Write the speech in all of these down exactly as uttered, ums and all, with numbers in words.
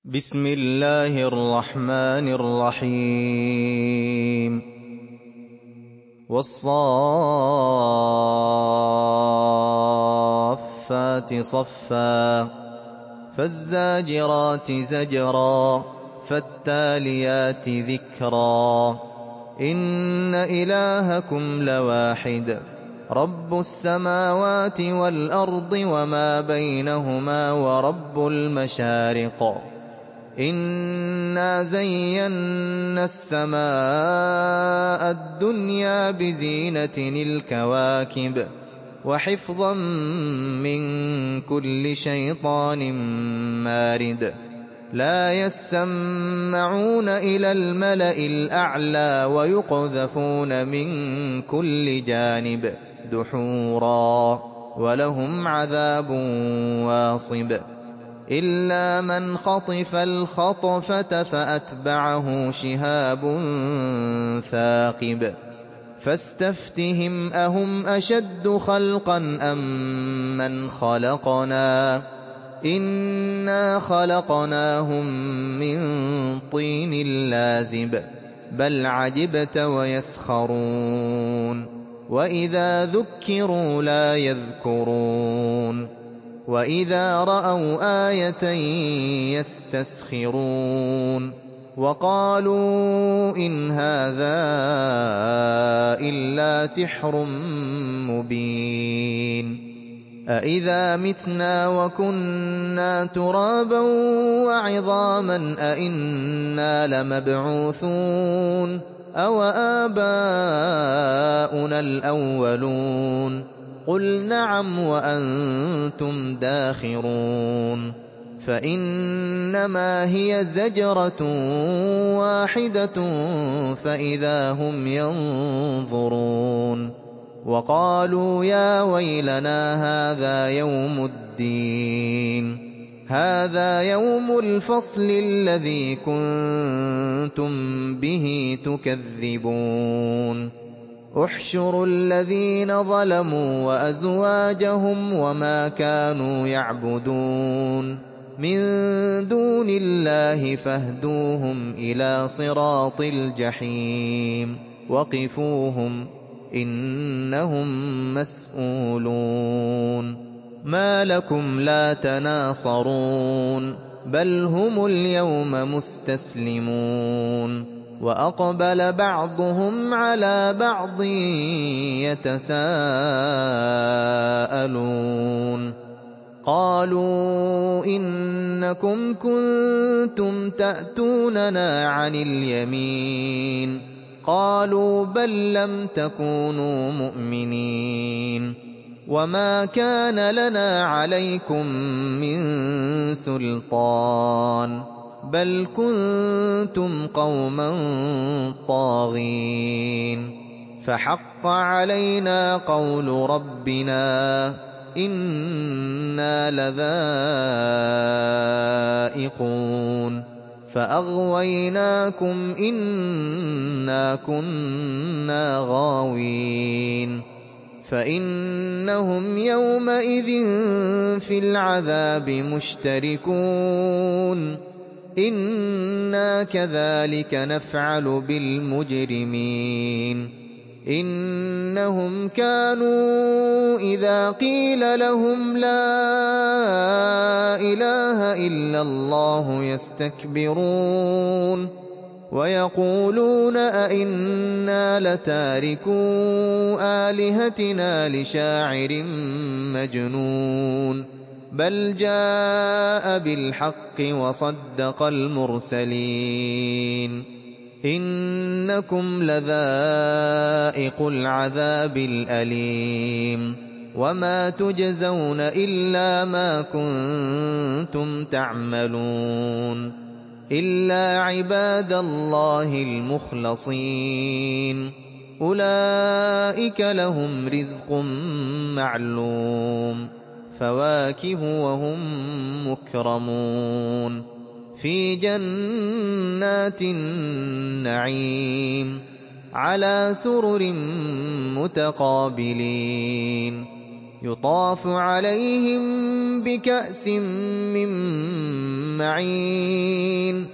بسم الله الرحمن الرحيم والصافات صفا فالزاجرات زجرا فالتاليات ذكرا إن إلهكم لواحد رب السماوات والأرض وما بينهما ورب المشارق إنا زينا السماء الدنيا بزينة الكواكب وحفظا من كل شيطان مارد لا يسمعون إلى الملأ الأعلى ويقذفون من كل جانب دحورا ولهم عذاب واصب إلا من خطف الخطفة فأتبعه شهاب ثاقب فاستفتهم أهم أشد خلقا أم من خلقنا إنا خلقناهم من طين لازب بل عجبت ويسخرون وإذا ذكروا لا يذكرون وإذا رأوا آية يستسخرون وقالوا إن هذا إلا سحر مبين أإذا متنا وكنا ترابا وعظاما أإنا لمبعوثون أو آباؤنا الأولون قل نعم وأنتم داخرون فإنما هي زجرة واحدة فإذا هم ينظرون وقالوا يا ويلنا هذا يوم الدين هذا يوم الفصل الذي كنتم به تكذبون احشروا الذين ظلموا وأزواجهم وما كانوا يعبدون من دون الله فاهدوهم إلى صراط الجحيم وقفوهم إنهم مسؤولون ما لكم لا تناصرون بل هم اليوم مستسلمون وأقبل بعضهم على بعض يتساءلون قالوا إنكم كنتم تأتوننا عن اليمين قالوا بل لم تكونوا مؤمنين وما كان لنا عليكم من سلطان بل كنتم قوما طاغين فحق علينا قول ربنا إنا لذائقون فأغويناكم إنا كنا غاوين فإنهم يومئذ في العذاب مشتركون إنا كذلك نفعل بالمجرمين إنهم كانوا إذا قيل لهم لا إله إلا الله يستكبرون ويقولون أئنا لتاركو آلهتنا لشاعر مجنون بل جاء بالحق وصدق المرسلين إنكم لذائق العذاب الأليم وما تجزون إلا ما كنتم تعملون إلا عباد الله المخلصين أولئك لهم رزق معلوم فواكه وهم مكرمون في جنات النعيم على سرر متقابلين يُطَافُ عَلَيْهِم بِكَأْسٍ مِّن مَّعِينٍ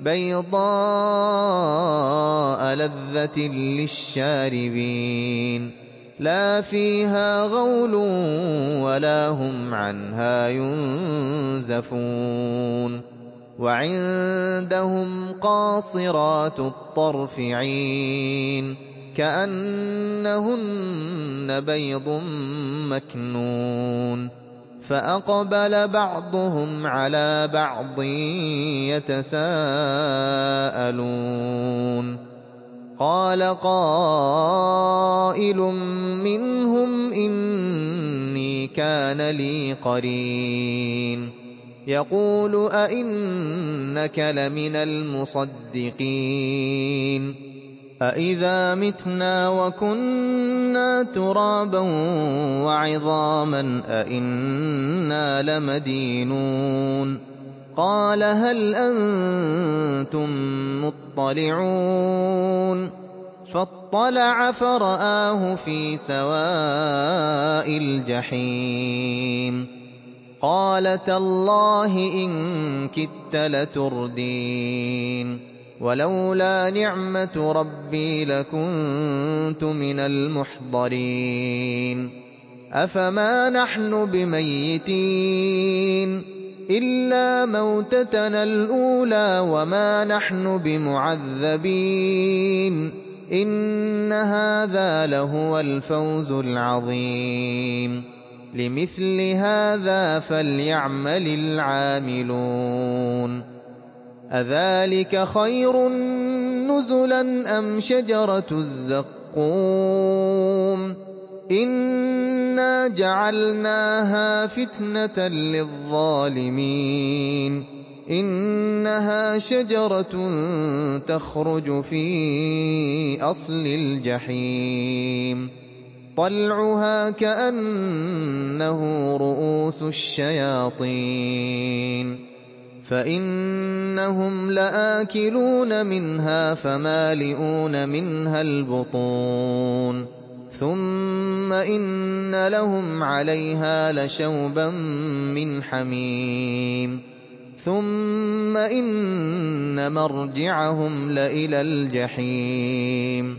بَيْضَاءَ لَذَّةٍ لِّلشَّارِبِينَ لَا فِيهَا غَوْلٌ وَلَا هُمْ عَنْهَا يُنزَفُونَ وَعِندَهُمْ قَاصِرَاتُ الطَّرْفِ عِينٌ كَأَنَّهُنَّ بَيْضٌ مَّكْنُونٌ فَأَقْبَلَ بَعْضُهُمْ عَلَىٰ بَعْضٍ يَتَسَاءَلُونَ قَالَ قَائِلٌ مِّنْهُمْ إِنِّي كَانَ لِي قَرِينٌ يَقُولُ أَإِنَّكَ لَمِنَ الْمُصَدِّقِينَ أَإِذَا مِتْنَا وَكُنَّا تُرَابًا وَعِظَامًا أَإِنَّا لَمَدِينُونَ قَالَ هَلْ أَنتُم مُّطَّلِعُونَ فَاطَّلَعَ فَرَآهُ فِي سَوَاءِ الْجَحِيمِ قَالَ تَاللَّهِ إِن كِدتَّ لَتُرْدِينِ وَلَوْلَا نِعْمَةُ رَبِّي لَكُنتُ مِنَ الْمُحْضَرِينَ أَفَمَا نَحْنُ بِمَيِّتِينَ إِلَّا مَوْتَتَنَا الْأُولَىٰ وَمَا نَحْنُ بِمُعَذَّبِينَ إِنَّ هَٰذَا لَهُوَ الْفَوْزُ الْعَظِيمُ لِمِثْلِ هَٰذَا فَلْيَعْمَلِ الْعَامِلُونَ أَذَٰلِكَ خَيْرٌ نُّزُلًا أَمْ شَجَرَةُ الزَّقُّومِ إِنَّا جَعَلْنَاهَا فِتْنَةً لِّلظَّالِمِينَ إِنَّهَا شَجَرَةٌ تَخْرُجُ فِي أَصْلِ الْجَحِيمِ طَلْعُهَا كَأَنَّهُ رُءُوسُ الشَّيَاطِينِ فَإِنَّهُمْ لَآكِلُونَ مِنْهَا فَمَالِئُونَ مِنْهَا الْبُطُونَ ثُمَّ إِنَّ لَهُمْ عَلَيْهَا لَشَوْبًا مِّنْ حَمِيمٍ ثُمَّ إِنَّ مَرْجِعَهُمْ لَإِلَى الْجَحِيمِ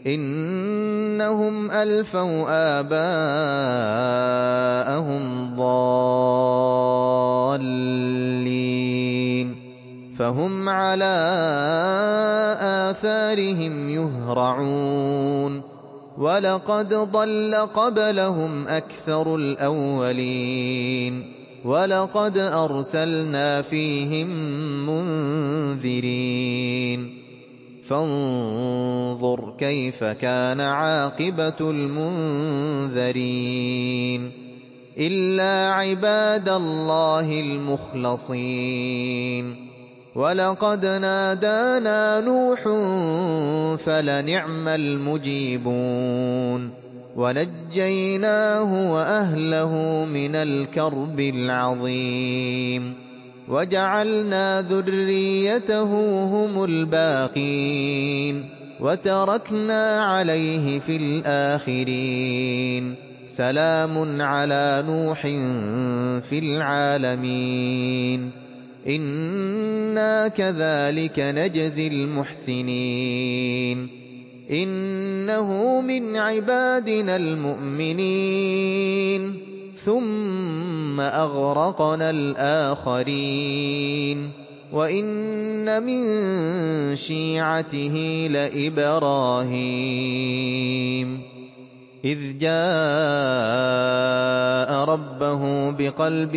إِنَّهُمْ أَلْفَوْا آبَاءَهُمْ ضَالِّينَ فَهُمْ عَلَىٰ آثَارِهِمْ يُهْرَعُونَ وَلَقَدْ ضَلَّ قَبْلَهُمْ أَكْثَرُ الْأَوَّلِينَ وَلَقَدْ أَرْسَلْنَا فِيهِم مُّنذِرِينَ فَانظُرْ كَيْفَ كَانَ عَاقِبَةُ الْمُنذَرِينَ إِلَّا عِبَادَ اللَّهِ الْمُخْلَصِينَ وَلَقَدْ نَادَانَا نُوحٌ فَلَنِعْمَ الْمُجِيبُونَ وَنَجَّيْنَاهُ وَأَهْلَهُ مِنَ الْكَرْبِ الْعَظِيمِ وَجَعَلْنَا ذُرِّيَّتَهُ هُمُ الْبَاقِينَ وَتَرَكْنَا عَلَيْهِ فِي الْآخِرِينَ سَلَامٌ عَلَىٰ نُوحٍ فِي الْعَالَمِينَ إِنَّا كَذَٰلِكَ نَجْزِي الْمُحْسِنِينَ إِنَّهُ مِنْ عِبَادِنَا الْمُؤْمِنِينَ ثُمَّ أَغْرَقْنَا الْآخَرِينَ وَإِنَّ مِن شِيعَتِهِ لَإِبْرَاهِيمَ إِذْ جَاءَ رَبَّهُ بِقَلْبٍ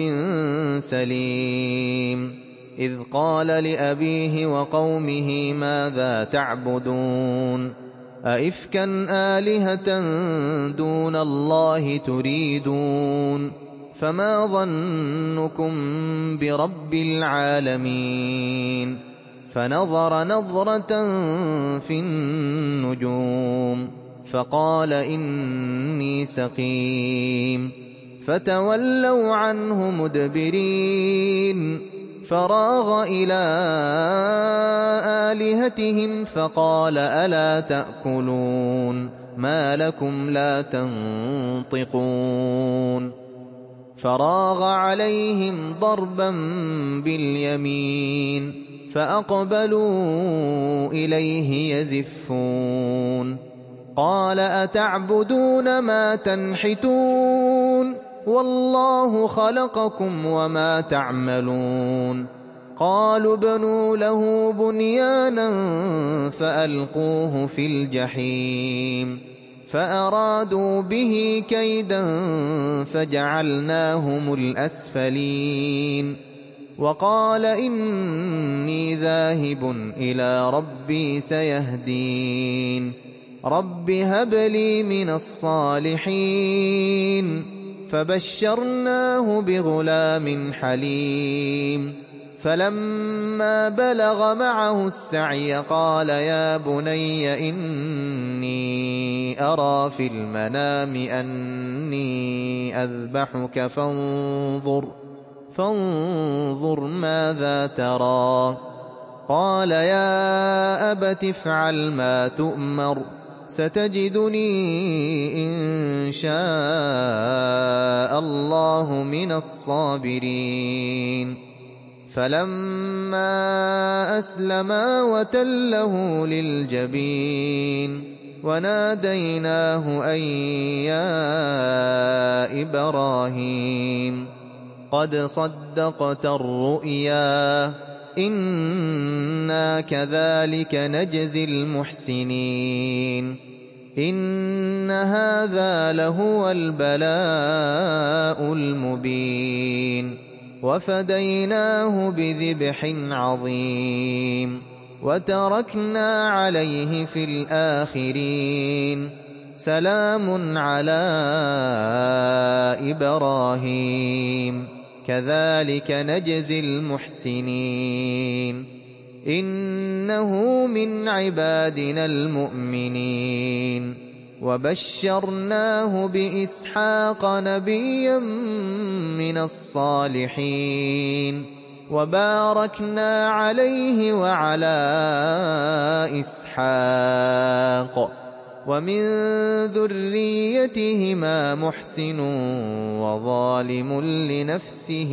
سَلِيمٍ إِذْ قَالَ لِأَبِيهِ وَقَوْمِهِ مَاذَا تَعْبُدُونَ أَئِفْكًا آلِهَةً دُونَ اللَّهِ تُرِيدُونَ فَمَا ظَنُّكُم بِرَبِّ الْعَالَمِينَ فَنَظَرَ نَظْرَةً فِي النُّجُومِ فَقَالَ إِنِّي سَقِيمٌ فَتَوَلَّوْا عَنْهُ مُدْبِرِينَ فَرَاغَ إِلَىٰ آلِهَتِهِمْ فَقَالَ أَلَا تَأْكُلُونَ مَا لَكُمْ لَا تَنطِقُونَ فَرَاغَ عَلَيْهِمْ ضَرْبًا بِالْيَمِينِ فَأَقْبَلُوا إِلَيْهِ يَزِفُّونَ قَالَ أَتَعْبُدُونَ مَا تَنْحِتُونَ وَاللَّهُ خَلَقَكُمْ وَمَا تَعْمَلُونَ قَالُوا ابْنُوا لَهُ بُنْيَانًا فَأَلْقُوهُ فِي الْجَحِيمِ فَأَرَادُوا بِهِ كَيْدًا فَجَعَلْنَاهُمُ الْأَسْفَلِينَ وَقَالَ إِنِّي ذَاهِبٌ إِلَىٰ رَبِّي سَيَهْدِينِ رَبِّ هَبْ لِي مِنَ الصَّالِحِينَ فَبَشَّرْنَاهُ بِغُلَامٍ حَلِيمٍ فَلَمَّا بَلَغَ مَعَهُ السَّعْيَ قَالَ يَا بُنَيَّ إِنِّي أَرَىٰ فِي الْمَنَامِ أَنِّي أَذْبَحُكَ فَانظُرْ فانظُرْ ماذا تَرَىٰ قَالَ يَا أَبَتِ افْعَلْ مَا تُؤْمَرُ سَتَجِدُنِي إِن شَاءَ اللَّهُ مِنَ الصَّابِرِينَ فَلَمَّا أَسْلَمَا وَتَلَّهُ لِلْجَبِينِ وَنَادَيْنَاهُ أَن يَا إِبْرَاهِيمُ قَدْ صَدَّقْتَ الرُّؤْيَا إِنَّا كَذَٰلِكَ نَجْزِي الْمُحْسِنِينَ إِنَّ هَٰذَا لَهُوَ الْبَلَاءُ الْمُبِينُ وَفَدَيْنَاهُ بِذِبْحٍ عَظِيمٍ وَتَرَكْنَا عَلَيْهِ فِي الْآخِرِينَ سَلَامٌ عَلَىٰ إِبْرَاهِيمَ كَذَٰلِكَ نَجْزِي الْمُحْسِنِينَ إِنَّهُ مِنْ عِبَادِنَا الْمُؤْمِنِينَ وَبَشَّرْنَاهُ بِإِسْحَاقَ نَبِيًّا مِّنَ الصَّالِحِينَ وَبَارَكْنَا عَلَيْهِ وَعَلَىٰ إِسْحَاقَ وَمِن ذُرِّيَّتِهِمَا مُحْسِنٌ وَظَالِمٌ لِّنَفْسِهِ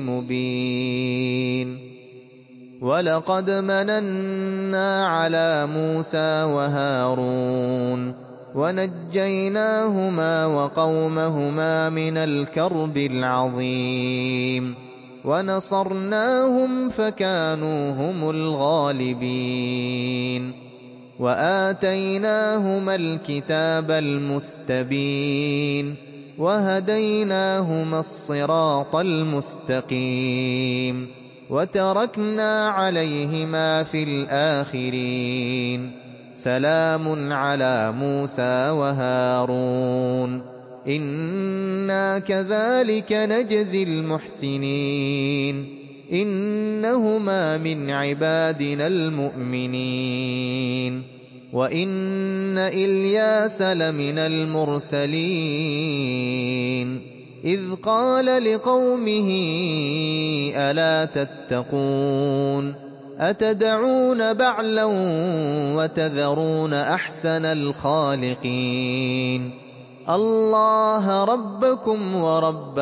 مُبِينٌ وَلَقَدْ مَنَنَّا عَلَىٰ مُوسَىٰ وَهَارُونَ وَنَجَّيْنَاهُمَا وَقَوْمَهُمَا مِنَ الْكَرْبِ الْعَظِيمِ وَنَصَرْنَاهُمْ فَكَانُوا هُمُ الْغَالِبِينَ وَآتَيْنَاهُمَا الْكِتَابَ الْمُسْتَبِينَ وَهَدَيْنَاهُمَا الصِّرَاطَ الْمُسْتَقِيمَ وَتَرَكْنَا عَلَيْهِمَا فِي الْآخِرِينَ سَلَامٌ عَلَىٰ مُوسَىٰ وَهَارُونَ إِنَّا كَذَٰلِكَ نَجْزِي الْمُحْسِنِينَ إِنَّهُمَا مِنْ عِبَادِنَا الْمُؤْمِنِينَ وَإِنَّ إِلْيَاسَ لَمِنَ الْمُرْسَلِينَ إِذْ قَالَ لِقَوْمِهِ أَلَا تَتَّقُونَ أَتَدْعُونَ بَعْلًا وَتَذَرُونَ أَحْسَنَ الْخَالِقِينَ اللَّهَ رَبَّكُمْ وَرَبَّ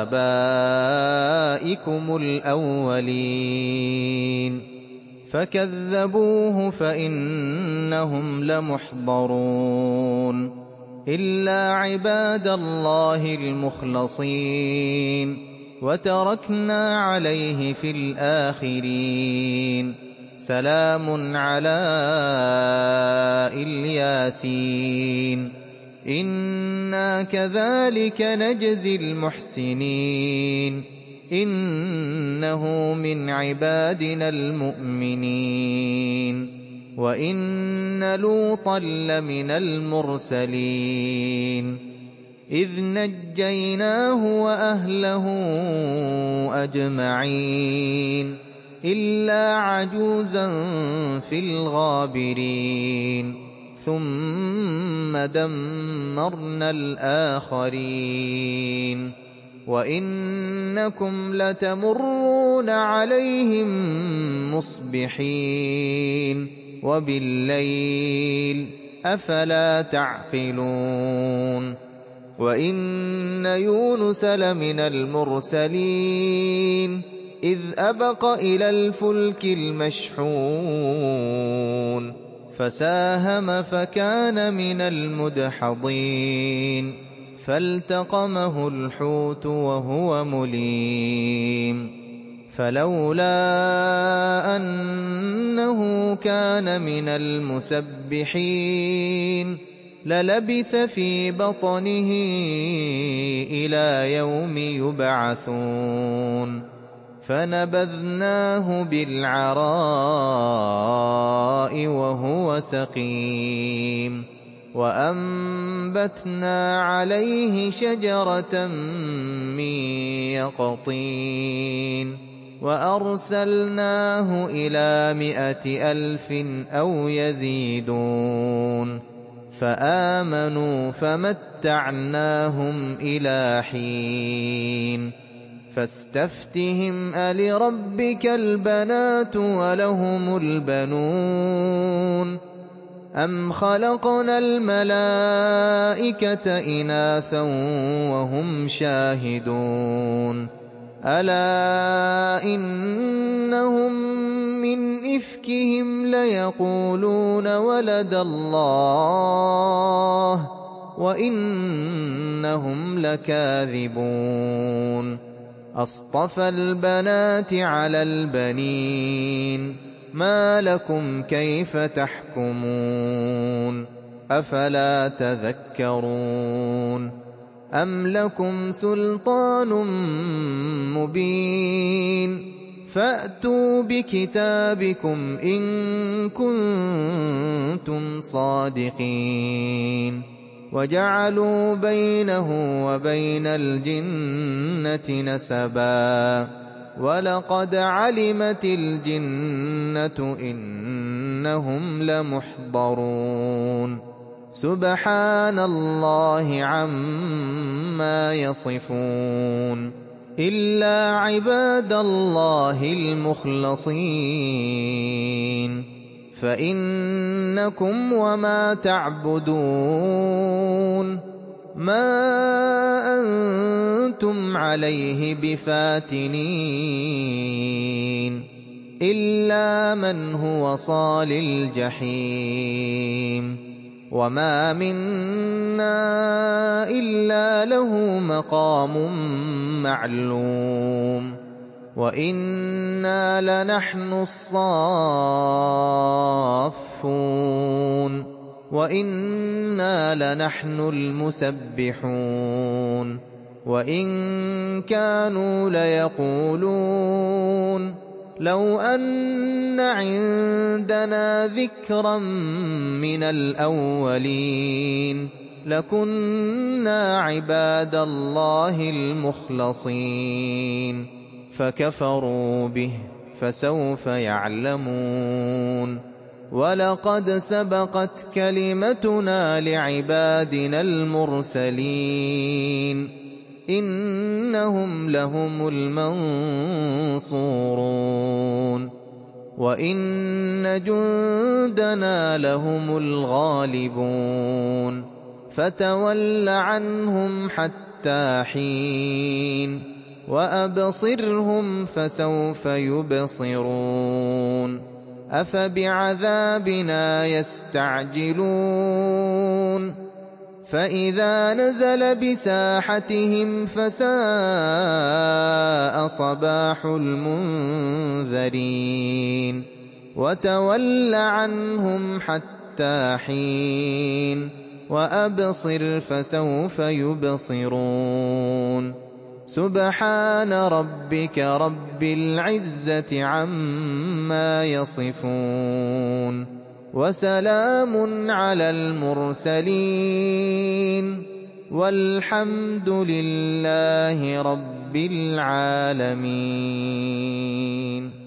آبَائِكُمُ الْأَوَّلِينَ فَكَذَّبُوهُ فَإِنَّهُمْ لَمُحْضَرُونَ إِلَّا عِبَادَ اللَّهِ الْمُخْلَصِينَ وَتَرَكْنَا عَلَيْهِ فِي الْآخِرِينَ سَلَامٌ عَلَىٰ الْيَاسِينَ إِنَّا كَذَٰلِكَ نَجْزِي الْمُحْسِنِينَ إِنَّهُ مِنْ عِبَادِنَا الْمُؤْمِنِينَ وَإِنَّ لُوطًا لَّمِنَ الْمُرْسَلِينَ إِذْ نَجَّيْنَاهُ وَأَهْلَهُ أَجْمَعِينَ إِلَّا عَجُوزًا فِي الْغَابِرِينَ ثُمَّ دَمَّرْنَا الْآخَرِينَ وَإِنَّكُمْ لَتَمُرُّونَ عَلَيْهِم مُّصْبِحِينَ وَبِاللَّيْلِ ۗ أَفَلَا تَعْقِلُونَ وَإِنَّ يُونُسَ لَمِنَ الْمُرْسَلِينَ إِذْ أَبَقَ إِلَى الْفُلْكِ الْمَشْحُونِ فَسَاهَمَ فَكَانَ مِنَ الْمُدْحَضِينَ فَالْتَقَمَهُ الْحُوتُ وَهُوَ مُلِيمٌ فَلَوْلَا أَنَّهُ كَانَ مِنَ الْمُسَبِّحِينَ لَلَبِثَ فِي بَطْنِهِ إِلَىٰ يَوْمِ يُبْعَثُونَ فَنَبَذْنَاهُ بِالْعَرَاءِ وَهُوَ سَقِيمٌ وَأَنبَتْنَا عَلَيْهِ شَجَرَةً مِّن يَقْطِينٍ وَأَرْسَلْنَاهُ إِلَىٰ مِائَةِ أَلْفٍ أَوْ يَزِيدُونَ فَآمَنُوا فَمَتَّعْنَاهُمْ إِلَىٰ حِينٍ فَاسْتَفْتِهِمْ أَلِرَبِّكَ الْبَنَاتُ وَلَهُمُ الْبَنُونَ أَمْ خَلَقْنَا الْمَلَائِكَةَ إِنَاثًا وَهُمْ شَاهِدُونَ أَلَا إِنَّهُم مِّنْ إِفْكِهِمْ لَيَقُولُونَ وَلَدَ اللَّهُ وَإِنَّهُمْ لَكَاذِبُونَ أَصْطَفَى الْبَنَاتِ عَلَى الْبَنِينَ مَا لَكُمْ كَيْفَ تَحْكُمُونَ أَفَلَا تَذَكَّرُونَ أَمْ لَكُمْ سُلْطَانٌ مُّبِينٌ فَأْتُوا بِكِتَابِكُمْ إِن كُنتُمْ صَادِقِينَ وَجَعَلُوا بَيْنَهُ وَبَيْنَ الْجِنَّةِ نَسَبًا وَلَقَدْ عَلِمَتِ الْجِنَّةُ إِنَّهُمْ لَمُحْضَرُونَ سُبْحَانَ اللَّهِ عَمَّا يَصِفُونَ إِلَّا عِبَادَ اللَّهِ الْمُخْلَصِينَ فَإِنَّكُمْ وَمَا تَعْبُدُونَ مَا أَنتُمْ عَلَيْهِ بِفَاتِنِينَ إِلَّا مَنْ هُوَ صَالِ الْجَحِيمِ وَمَا مِنَّا إِلَّا لَهُ مَقَامٌ مَّعْلُومٌ وَإِنَّا لَنَحْنُ الصَّافُّونَ وَإِنَّا لَنَحْنُ الْمُسَبِّحُونَ وَإِن كَانُوا لَيَقُولُونَ لَوْ أَنَّ عِندَنَا ذِكْرًا مِّنَ الْأَوَّلِينَ لَكُنَّا عِبَادَ اللَّهِ الْمُخْلَصِينَ فَكَفَرُوا بِهِ فَسَوْفَ يَعْلَمُونَ وَلَقَدْ سَبَقَتْ كَلِمَتُنَا لِعِبَادِنَا الْمُرْسَلِينَ إِنَّهُمْ لَهُمُ الْمَنصُورُونَ وَإِنَّ جُندَنَا لَهُمُ الْغَالِبُونَ فَتَوَلَّ عَنْهُمْ حَتَّىٰ حِينٍ وَأَبْصِرْهُمْ فَسَوْفَ يُبْصِرُونَ أَفَبِعَذَابِنَا يَسْتَعْجِلُونَ فَإِذَا نَزَلَ بِسَاحَتِهِمْ فَسَاءَ صَبَاحُ الْمُنذَرِينَ وَتَوَلَّ عَنْهُمْ حَتَّىٰ حِينٍ وَأَبْصِرْ فَسَوْفَ يُبْصِرُونَ سُبْحَانَ رَبِّكَ رَبِّ الْعِزَّةِ عَمَّا يَصِفُونَ وَسَلَامٌ عَلَى الْمُرْسَلِينَ وَالْحَمْدُ لِلَّهِ رَبِّ الْعَالَمِينَ